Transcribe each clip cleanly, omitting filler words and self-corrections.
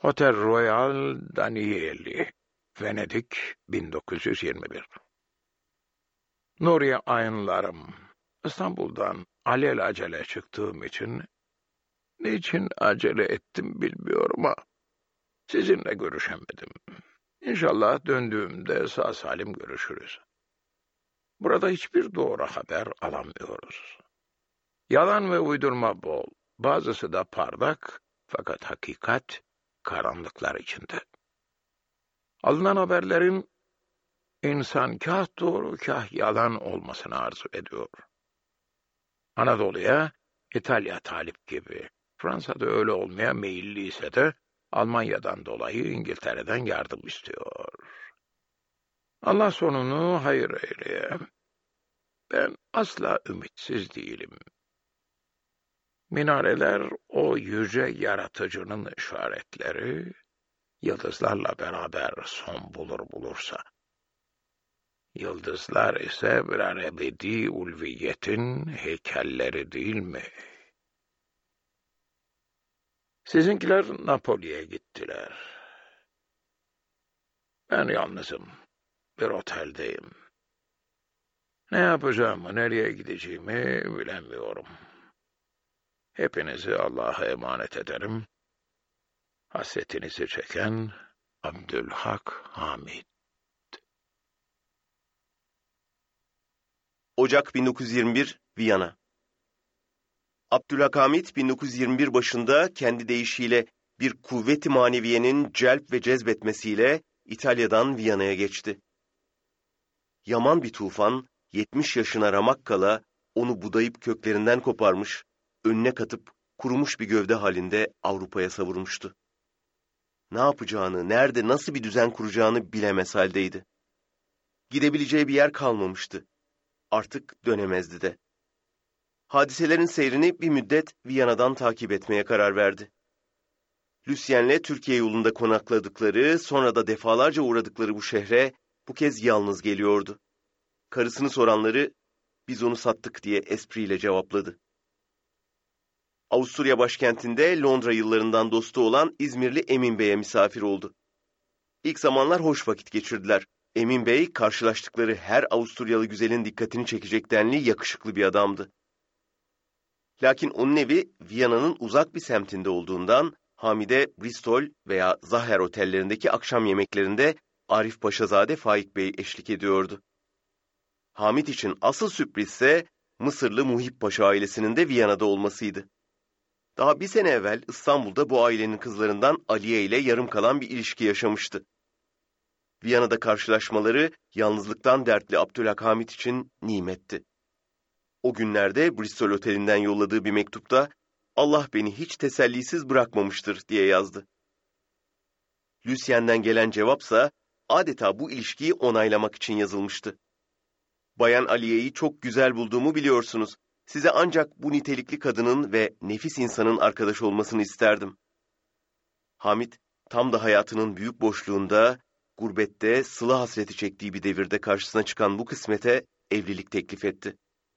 Hotel Royal Danieli, Venedik, 1921. Nuriye ayınlarım, İstanbul'dan alelacele çıktığım için, niçin acele ettim bilmiyorum ama sizinle görüşemedim. İnşallah döndüğümde sağ salim görüşürüz. Burada hiçbir doğru haber alamıyoruz. Yalan ve uydurma bol, bazısı da parlak, fakat hakikat karanlıklar içinde. Alınan haberlerin insan kah doğru kah yalan olmasını arzu ediyor. Anadolu'ya İtalya talip gibi, Fransa'da öyle olmaya meyilliyse de Almanya'dan dolayı İngiltere'den yardım istiyor. Allah sonunu hayır eyleye. Ben asla ümitsiz değilim. Minareler o yüce yaratıcının işaretleri, yıldızlarla beraber son bulursa. Yıldızlar ise birer ebedi ulviyetin heykelleri değil mi? Sizinkiler Napoli'ye gittiler. Ben yalnızım. Bir oteldeyim. Ne yapacağımı, nereye gideceğimi bilemiyorum. Hepinizi Allah'a emanet ederim. Hasretinizi çeken Abdülhak Hamid. Ocak 1921, Viyana. Abdülhak Hamid 1921 başında kendi deyişiyle bir kuvvet-i maneviyenin celp ve cezbetmesiyle İtalya'dan Viyana'ya geçti. Yaman bir tufan 70 yaşına ramak kala onu budayıp köklerinden koparmış, önüne katıp kurumuş bir gövde halinde Avrupa'ya savurmuştu. Ne yapacağını, nerede, nasıl bir düzen kuracağını bilemez haldeydi. Gidebileceği bir yer kalmamıştı. Artık dönemezdi de. Hadiselerin seyrini bir müddet Viyana'dan takip etmeye karar verdi. Lucien'le Türkiye yolunda konakladıkları, sonra da defalarca uğradıkları bu şehre bu kez yalnız geliyordu. Karısını soranları, biz onu sattık diye espriyle cevapladı. Avusturya başkentinde Londra yıllarından dostu olan İzmirli Emin Bey'e misafir oldu. İlk zamanlar hoş vakit geçirdiler. Emin Bey, karşılaştıkları her Avusturyalı güzelin dikkatini çekecek denli yakışıklı bir adamdı. Lakin onun evi Viyana'nın uzak bir semtinde olduğundan Hamid'e Bristol veya Zaher otellerindeki akşam yemeklerinde Arif Paşazade Faik Bey eşlik ediyordu. Hamid için asıl sürprizse Mısırlı Muhip Paşa ailesinin de Viyana'da olmasıydı. Daha bir sene evvel İstanbul'da bu ailenin kızlarından Aliye ile yarım kalan bir ilişki yaşamıştı. Viyana'da karşılaşmaları yalnızlıktan dertli Abdülhak Hamid için nimetti. O günlerde Bristol Oteli'nden yolladığı bir mektupta Allah beni hiç tesellisiz bırakmamıştır diye yazdı. Lucien'den gelen cevapsa adeta bu ilişkiyi onaylamak için yazılmıştı. Bayan Aliye'yi çok güzel bulduğumu biliyorsunuz. Size ancak bu nitelikli kadının ve nefis insanın arkadaş olmasını isterdim. Hamid tam da hayatının büyük boşluğunda, gurbette sıla hasreti çektiği bir devirde karşısına çıkan bu kısmete evlilik teklif etti.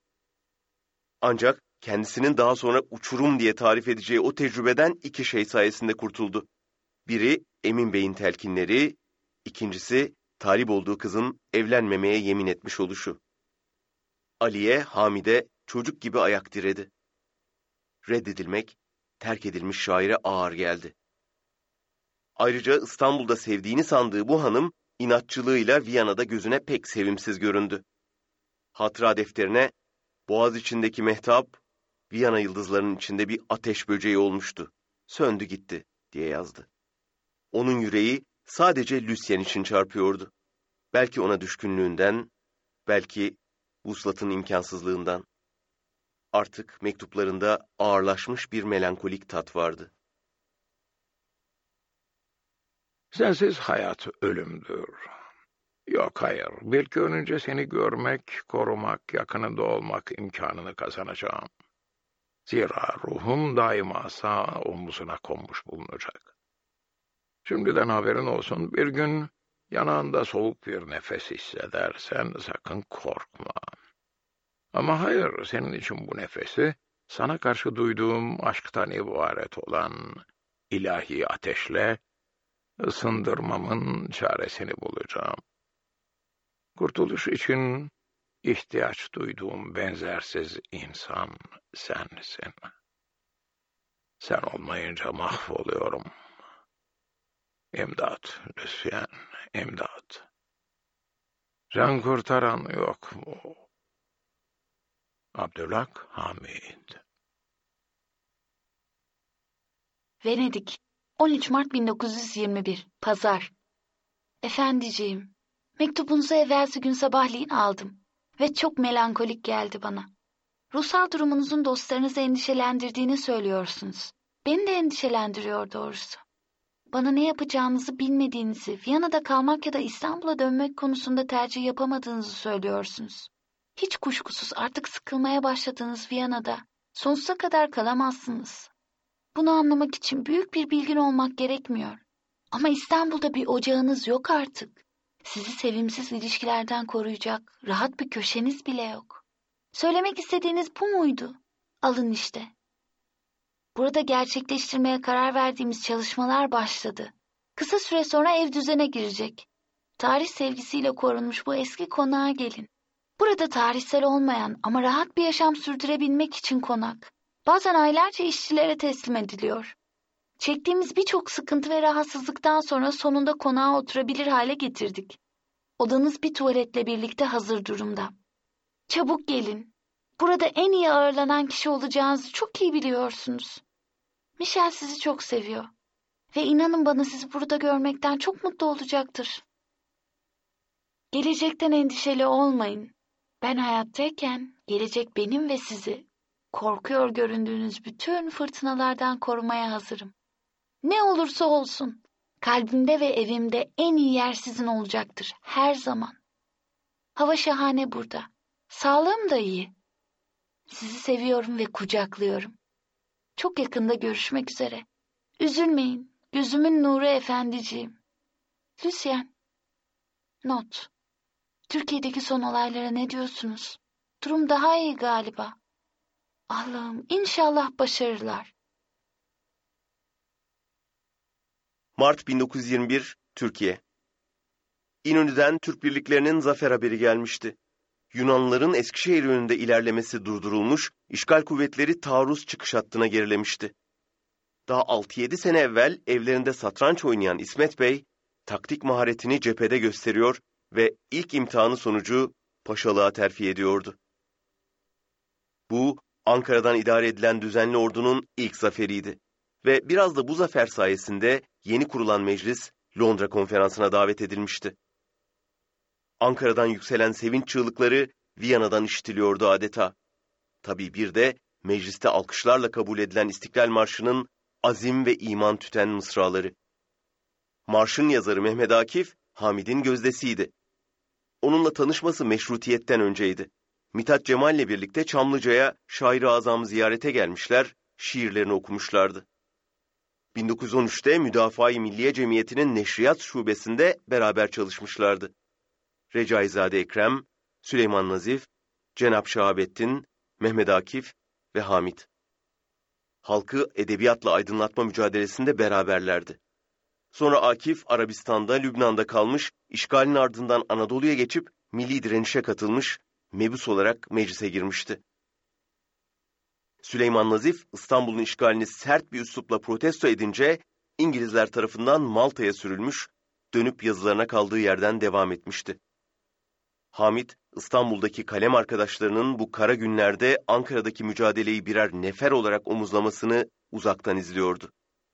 Ancak kendisinin daha sonra uçurum diye tarif edeceği o tecrübeden iki şey sayesinde kurtuldu. Biri Emin Bey'in telkinleri, ikincisi talip olduğu kızın evlenmemeye yemin etmiş oluşu. Aliye, Hamid'e çocuk gibi ayak diredi. Reddedilmek, terk edilmiş şaire ağır geldi. Ayrıca İstanbul'da sevdiğini sandığı bu hanım, inatçılığıyla Viyana'da gözüne pek sevimsiz göründü. Hatıra defterine, Boğaz içindeki mehtap, Viyana yıldızlarının içinde bir ateş böceği olmuştu. Söndü gitti, diye yazdı. Onun yüreği sadece Lucien için çarpıyordu. Belki ona düşkünlüğünden, belki vuslatın imkansızlığından. Artık mektuplarında ağırlaşmış bir melankolik tat vardı. Sensiz hayat ölümdür. Yok hayır, belki önce seni görmek, korumak, yakınında olmak imkanını kazanacağım. Zira ruhum daima sağ omuzuna konmuş bulunacak. Şimdiden haberin olsun, bir gün yanağında soğuk bir nefes hissedersen sakın korkma. Ama hayır, senin için bu nefesi, sana karşı duyduğum aşktan ibaret olan ilahi ateşle Isındırmamın çaresini bulacağım. Kurtuluş için ihtiyaç duyduğum benzersiz insan sensin. Sen olmayınca mahvoluyorum. İmdat, lütfen, imdat. Can kurtaran yok mu? Abdülhak Hamid. Venedik, 13 Mart 1921, Pazar. Efendiciğim, mektubunuzu evvelsi gün sabahleyin aldım ve çok melankolik geldi bana. Ruhsal durumunuzun dostlarınızı endişelendirdiğini söylüyorsunuz. Beni de endişelendiriyor doğrusu. Bana ne yapacağınızı bilmediğinizi, Viyana'da kalmak ya da İstanbul'a dönmek konusunda tercih yapamadığınızı söylüyorsunuz. Hiç kuşkusuz artık sıkılmaya başladığınız Viyana'da sonsuza kadar kalamazsınız. Bunu anlamak için büyük bir bilgin olmak gerekmiyor. Ama İstanbul'da bir ocağınız yok artık. Sizi sevimsiz ilişkilerden koruyacak rahat bir köşeniz bile yok. Söylemek istediğiniz bu muydu? Alın işte. Burada gerçekleştirmeye karar verdiğimiz çalışmalar başladı. Kısa süre sonra ev düzene girecek. Tarih sevgisiyle korunmuş bu eski konağa gelin. Burada tarihsel olmayan ama rahat bir yaşam sürdürebilmek için konak. Bazen aylarca işçilere teslim ediliyor. Çektiğimiz birçok sıkıntı ve rahatsızlıktan sonra sonunda konağa oturabilir hale getirdik. Odanız bir tuvaletle birlikte hazır durumda. Çabuk gelin. Burada en iyi ağırlanan kişi olacağınızı çok iyi biliyorsunuz. Michel sizi çok seviyor. Ve inanın bana sizi burada görmekten çok mutlu olacaktır. Gelecekten endişeli olmayın. Ben hayattayken gelecek benim ve sizi korkuyor göründüğünüz bütün fırtınalardan korumaya hazırım. Ne olursa olsun kalbimde ve evimde en iyi yer sizin olacaktır her zaman. Hava şahane burada. Sağlığım da iyi. Sizi seviyorum ve kucaklıyorum. Çok yakında görüşmek üzere. Üzülmeyin. Gözümün nuru efendiciğim. Lucien. Not. Türkiye'deki son olaylara ne diyorsunuz? Durum daha iyi galiba. Allah'ım inşallah başarırlar. Mart 1921, Türkiye. İnönü'den Türk birliklerinin zafer haberi gelmişti. Yunanlıların Eskişehir yönünde ilerlemesi durdurulmuş, işgal kuvvetleri taarruz çıkış hattına gerilemişti. Daha 6-7 sene evvel evlerinde satranç oynayan İsmet Bey, taktik maharetini cephede gösteriyor ve ilk imtihanı sonucu paşalığa terfi ediyordu. Bu, Ankara'dan idare edilen düzenli ordunun ilk zaferiydi. Ve biraz da bu zafer sayesinde yeni kurulan meclis Londra konferansına davet edilmişti. Ankara'dan yükselen sevinç çığlıkları Viyana'dan işitiliyordu adeta. Tabii bir de mecliste alkışlarla kabul edilen İstiklal Marşı'nın azim ve iman tüten mısraları. Marşın yazarı Mehmet Akif, Hamid'in gözdesiydi. Onunla tanışması meşrutiyetten önceydi. Mithat Cemal'le birlikte Çamlıca'ya Şair-i Azam'ı ziyarete gelmişler, şiirlerini okumuşlardı. 1913'te Müdafaa-i Milliye Cemiyeti'nin Neşriyat Şubesi'nde beraber çalışmışlardı. Recaizade Ekrem, Süleyman Nazif, Cenab Şahabettin, Mehmet Akif ve Hamid. Halkı edebiyatla aydınlatma mücadelesinde beraberlerdi. Sonra Akif Arabistan'da, Lübnan'da kalmış, işgalin ardından Anadolu'ya geçip milli direnişe katılmış, mebus olarak meclise girmişti. Süleyman Nazif, İstanbul'un işgalini sert bir üslupla protesto edince, İngilizler tarafından Malta'ya sürülmüş, dönüp yazılarına kaldığı yerden devam etmişti. Hamid, İstanbul'daki kalem arkadaşlarının bu kara günlerde Ankara'daki mücadeleyi birer nefer olarak omuzlamasını uzaktan izliyordu.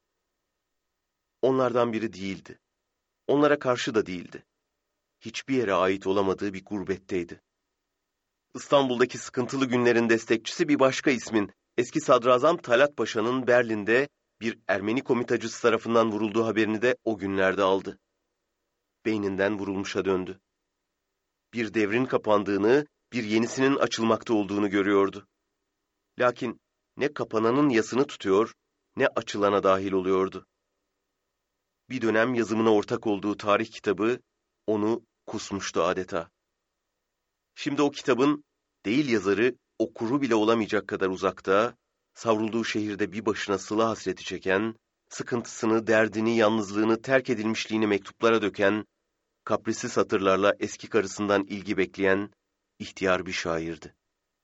Onlardan biri değildi. Onlara karşı da değildi. Hiçbir yere ait olamadığı bir gurbetteydi. İstanbul'daki sıkıntılı günlerin destekçisi bir başka ismin, eski sadrazam Talat Paşa'nın Berlin'de bir Ermeni komitacısı tarafından vurulduğu haberini de o günlerde aldı. Beyninden vurulmuşa döndü. Bir devrin kapandığını, bir yenisinin açılmakta olduğunu görüyordu. Lakin ne kapananın yasını tutuyor, ne açılana dahil oluyordu. Bir dönem yazımına ortak olduğu tarih kitabı onu kusmuştu adeta. Şimdi o kitabın değil yazarı, okuru bile olamayacak kadar uzakta, savrulduğu şehirde bir başına sıla hasreti çeken, sıkıntısını, derdini, yalnızlığını, terk edilmişliğini mektuplara döken, kaprisli satırlarla eski karısından ilgi bekleyen ihtiyar bir şairdi.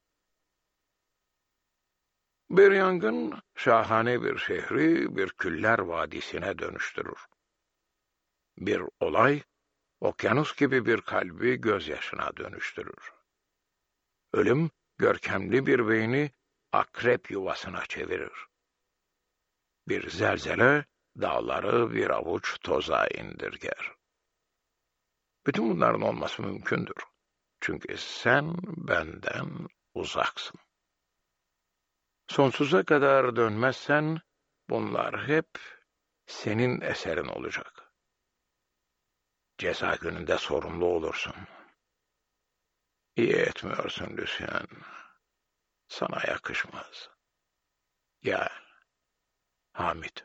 Bir yangın şahane bir şehri bir küller vadisine dönüştürür. Bir olay okyanus gibi bir kalbi gözyaşına dönüştürür. Ölüm görkemli bir beyni akrep yuvasına çevirir. Bir zelzele dağları bir avuç toza indirger. Bütün bunların olması mümkündür. Çünkü sen benden uzaksın. Sonsuza kadar dönmezsen bunlar hep senin eserin olacak. Ceza gününde sorumlu olursun. İyi etmiyorsun Lucien. Sana yakışmaz. Gel, Hamit.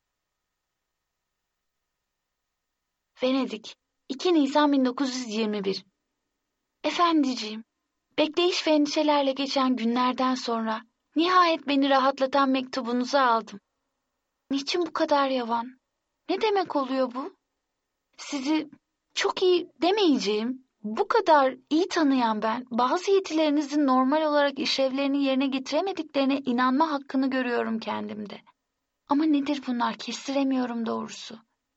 Venedik, 2 Nisan 1921. Efendiciğim, bekleyiş ve endişelerle geçen günlerden sonra nihayet beni rahatlatan mektubunuzu aldım. Niçin bu kadar yavan? Ne demek oluyor bu? Sizi çok iyi demeyeceğim, bu kadar iyi tanıyan ben, bazı yetilerinizin normal olarak işlevlerini yerine getiremediklerine inanma hakkını görüyorum kendimde. Ama nedir bunlar, kestiremiyorum doğrusu.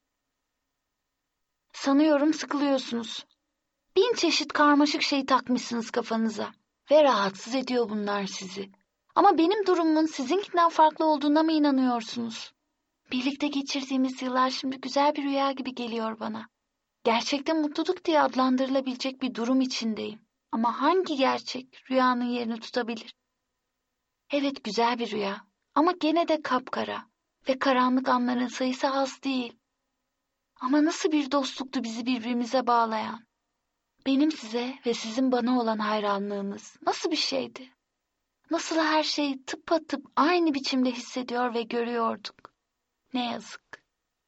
Sanıyorum sıkılıyorsunuz. 1000 çeşit karmaşık şey takmışsınız kafanıza ve rahatsız ediyor bunlar sizi. Ama benim durumumun sizinkinden farklı olduğuna mı inanıyorsunuz? Birlikte geçirdiğimiz yıllar şimdi güzel bir rüya gibi geliyor bana. Gerçekten mutluluk diye adlandırılabilecek bir durum içindeyim. Ama hangi gerçek rüyanın yerini tutabilir? Evet, güzel bir rüya ama gene de kapkara ve karanlık anların sayısı az değil. Ama nasıl bir dostluktu bizi birbirimize bağlayan. Benim size ve sizin bana olan hayranlığınız nasıl bir şeydi? Nasıl her şeyi tıpatıp aynı biçimde hissediyor ve görüyorduk. Ne yazık.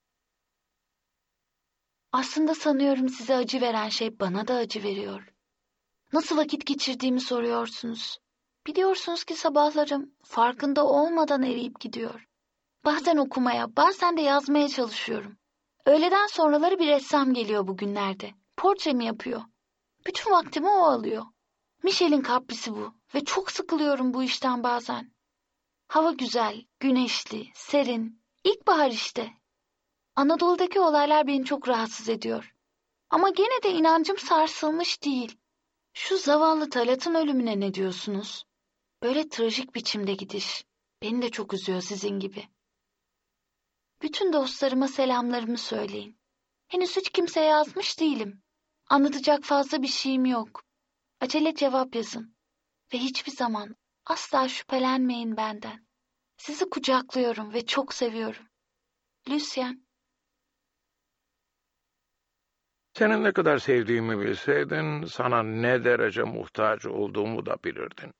Aslında sanıyorum size acı veren şey bana da acı veriyor. Nasıl vakit geçirdiğimi soruyorsunuz. Biliyorsunuz ki sabahlarım farkında olmadan eriyip gidiyor. Bazen okumaya, bazen de yazmaya çalışıyorum. Öğleden sonraları bir ressam geliyor bugünlerde. Portremi yapıyor. Bütün vaktimi o alıyor. Michel'in kaprisi bu ve çok sıkılıyorum bu işten bazen. Hava güzel, güneşli, serin. İlkbahar işte. Anadolu'daki olaylar beni çok rahatsız ediyor. Ama gene de inancım sarsılmış değil. Şu zavallı Talat'ın ölümüne ne diyorsunuz? Böyle trajik biçimde gidiş. Beni de çok üzüyor sizin gibi. Bütün dostlarıma selamlarımı söyleyin. Henüz hiç kimseye yazmış değilim. Anlatacak fazla bir şeyim yok. Acele cevap yazın. Ve hiçbir zaman asla şüphelenmeyin benden. Sizi kucaklıyorum ve çok seviyorum. Lucien. Senin ne kadar sevdiğimi bilseydin, sana ne derece muhtaç olduğumu da bilirdin.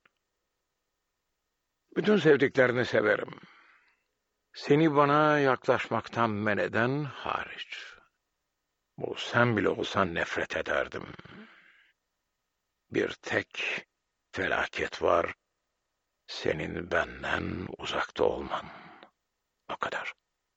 Bütün sevdiklerini severim. Seni bana yaklaşmaktan men eden hariç. Bu sen bile olsan nefret ederdim. Bir tek felaket var, senin benden uzakta olman. O kadar.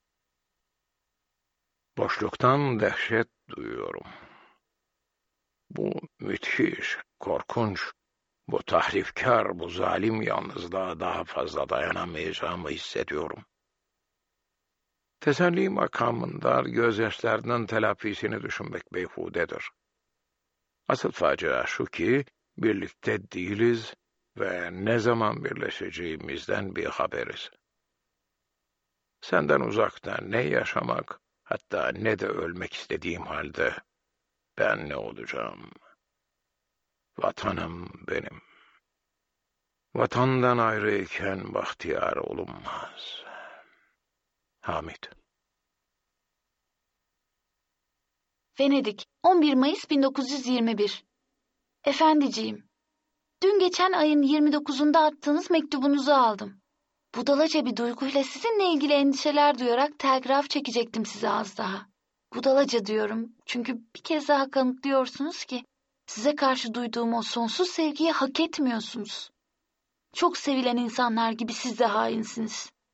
Boşluktan dehşet duyuyorum. Bu müthiş, korkunç, bu tahrifkar, bu zalim yalnızlığa daha fazla dayanamayacağımı hissediyorum. Teselli makamında gözyaşlarının telafisini düşünmek beyhudedir. Asıl facia şu ki, birlikte değiliz ve ne zaman birleşeceğimizden bir haberiz. Senden uzakta ne yaşamak, hatta ne de ölmek istediğim halde ben ne olacağım? Vatanım benim. Vatandan ayrıyken bahtiyar olunmaz. Hamit. Venedik, 11 Mayıs 1921. Efendiciğim, dün geçen ayın 29'unda attığınız mektubunuzu aldım. Budalaca bir duyguyla sizinle ilgili endişeler duyarak telgraf çekecektim size az daha. Budalaca diyorum çünkü bir kez daha kanıtlıyorsunuz ki size karşı duyduğum o sonsuz sevgiyi hak etmiyorsunuz. Çok sevilen insanlar gibi siz de hainsiniz.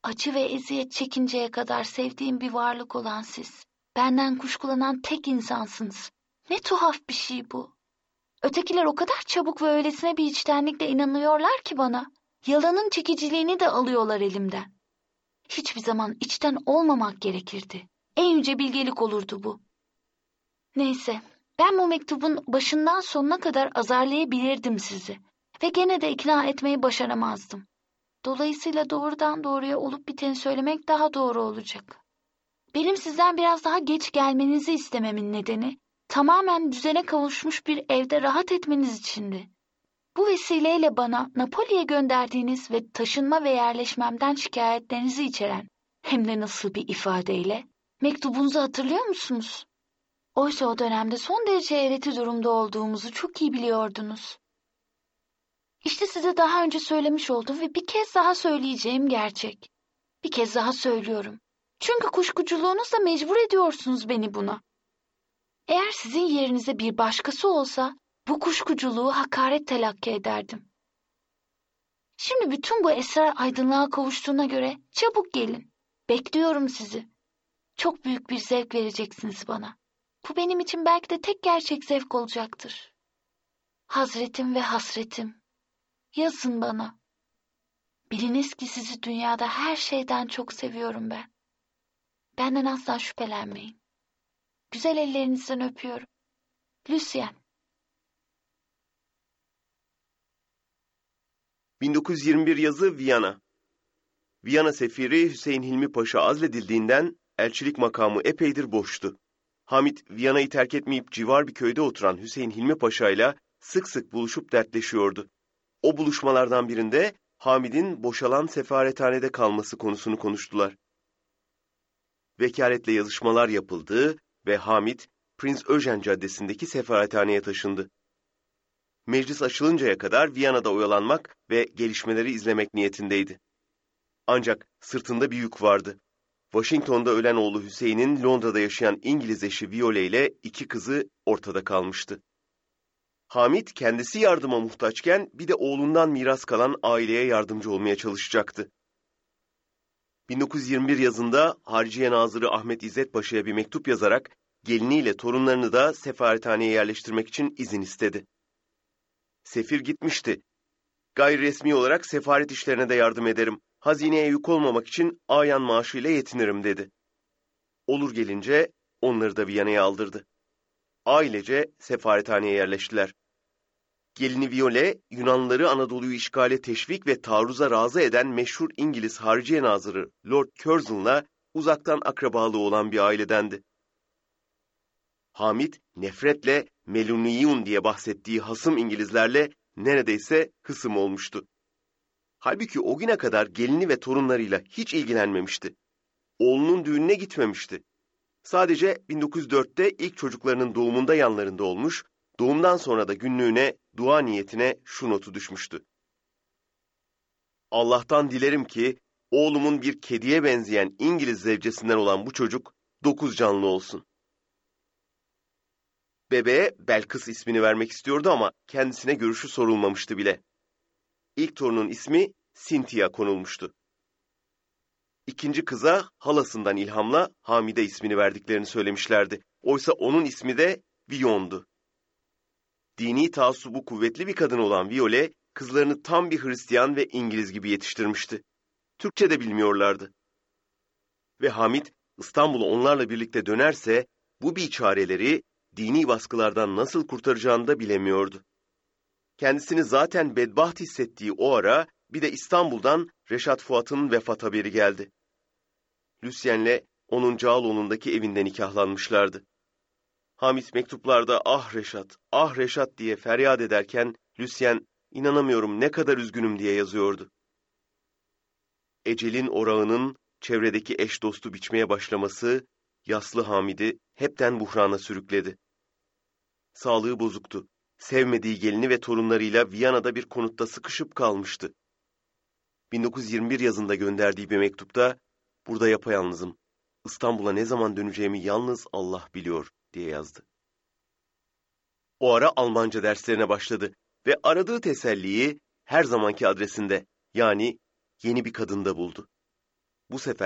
Acı ve eziyet çekinceye kadar sevdiğim bir varlık olan siz. Benden kuşkulanan tek insansınız. Ne tuhaf bir şey bu. Ötekiler o kadar çabuk ve öylesine bir içtenlikle inanıyorlar ki bana. Yalanın çekiciliğini de alıyorlar elimden. Hiçbir zaman içten olmamak gerekirdi. En yüce bilgelik olurdu bu. Neyse, ben bu mektubun başından sonuna kadar azarlayabilirdim sizi. Ve gene de ikna etmeyi başaramazdım. Dolayısıyla doğrudan doğruya olup biteni söylemek daha doğru olacak. Benim sizden biraz daha geç gelmenizi istememin nedeni, tamamen düzene kavuşmuş bir evde rahat etmeniz içindi. Bu vesileyle bana Napoli'ye gönderdiğiniz ve taşınma ve yerleşmemden şikayetlerinizi içeren, hem de nasıl bir ifadeyle, mektubunuzu hatırlıyor musunuz? Oysa o dönemde son derece eğreti durumda olduğumuzu çok iyi biliyordunuz. İşte size daha önce söylemiş olduğum ve bir kez daha söyleyeceğim gerçek. Bir kez daha söylüyorum. Çünkü kuşkuculuğunuzla mecbur ediyorsunuz beni buna. Eğer sizin yerinize bir başkası olsa, bu kuşkuculuğu hakaret telakki ederdim. Şimdi bütün bu esrar aydınlığa kavuştuğuna göre çabuk gelin. Bekliyorum sizi. Çok büyük bir zevk vereceksiniz bana. Bu benim için belki de tek gerçek zevk olacaktır. Hazretim ve hasretim. Yazın bana. Biliniz ki sizi dünyada her şeyden çok seviyorum ben. Benden asla şüphelenmeyin. Güzel ellerinizden öpüyorum. Lucien. 1921 yazı Viyana. Viyana sefiri Hüseyin Hilmi Paşa azledildiğinden elçilik makamı epeydir boştu. Hamit, Viyana'yı terk etmeyip civar bir köyde oturan Hüseyin Hilmi Paşa ile sık sık buluşup dertleşiyordu. O buluşmalardan birinde Hamid'in boşalan sefarethanede kalması konusunu konuştular. Vekaletle yazışmalar yapıldı ve Hamid, Prinz Eugen Caddesi'ndeki sefarethaneye taşındı. Meclis açılıncaya kadar Viyana'da oyalanmak ve gelişmeleri izlemek niyetindeydi. Ancak sırtında bir yük vardı. Washington'da ölen oğlu Hüseyin'in Londra'da yaşayan İngiliz eşi Viole ile 2 kızı ortada kalmıştı. Hamid kendisi yardıma muhtaçken bir de oğlundan miras kalan aileye yardımcı olmaya çalışacaktı. 1921 yazında Hariciye Nazırı Ahmet İzzet Paşa'ya bir mektup yazarak geliniyle torunlarını da sefarethaneye yerleştirmek için izin istedi. Sefir gitmişti. Gayri resmi olarak sefaret işlerine de yardım ederim. Hazineye yük olmamak için ayan maaşıyla yetinirim dedi. Olur gelince onları da Viyana'ya aldırdı. Ailece sefarethaneye yerleştiler. Gelini Viole, Yunanlıları Anadolu'yu işgale teşvik ve taarruza razı eden meşhur İngiliz Hariciye Nazırı Lord Curzon'la uzaktan akrabalığı olan bir ailedendi. Hamid, nefretle Meluniyun diye bahsettiği hasım İngilizlerle neredeyse hısım olmuştu. Halbuki o güne kadar gelini ve torunlarıyla hiç ilgilenmemişti. Oğlunun düğününe gitmemişti. Sadece 1904'te ilk çocuklarının doğumunda yanlarında olmuş, doğumdan sonra da günlüğüne, dua niyetine şu notu düşmüştü. Allah'tan dilerim ki oğlumun bir kediye benzeyen İngiliz zevcesinden olan bu çocuk 9 canlı olsun. Bebeğe Belkıs ismini vermek istiyordu ama kendisine görüşü sorulmamıştı bile. İlk torunun ismi Cynthia konulmuştu. İkinci kıza halasından ilhamla Hamide ismini verdiklerini söylemişlerdi. Oysa onun ismi de Vion'du. Dini taassubu kuvvetli bir kadın olan Viole, kızlarını tam bir Hristiyan ve İngiliz gibi yetiştirmişti. Türkçe de bilmiyorlardı. Ve Hamid, İstanbul'a onlarla birlikte dönerse, bu biçareleri dini baskılardan nasıl kurtaracağını da bilemiyordu. Kendisini zaten bedbaht hissettiği o ara, bir de İstanbul'dan Reşat Fuat'ın vefat haberi geldi. Lucien'le onun Cağaloğlu'ndaki evinden nikahlanmışlardı. Hamid mektuplarda ah Reşat diye feryat ederken Lucien inanamıyorum ne kadar üzgünüm diye yazıyordu. Ecelin orağının çevredeki eş dostu biçmeye başlaması yaslı Hamid'i hepten buhrana sürükledi. Sağlığı bozuktu. Sevmediği gelini ve torunlarıyla Viyana'da bir konutta sıkışıp kalmıştı. 1921 yazında gönderdiği bir mektupta burada yapayalnızım. İstanbul'a ne zaman döneceğimi yalnız Allah biliyor diye yazdı. O ara Almanca derslerine başladı ve aradığı teselliyi her zamanki adresinde yani yeni bir kadında buldu. Bu sefer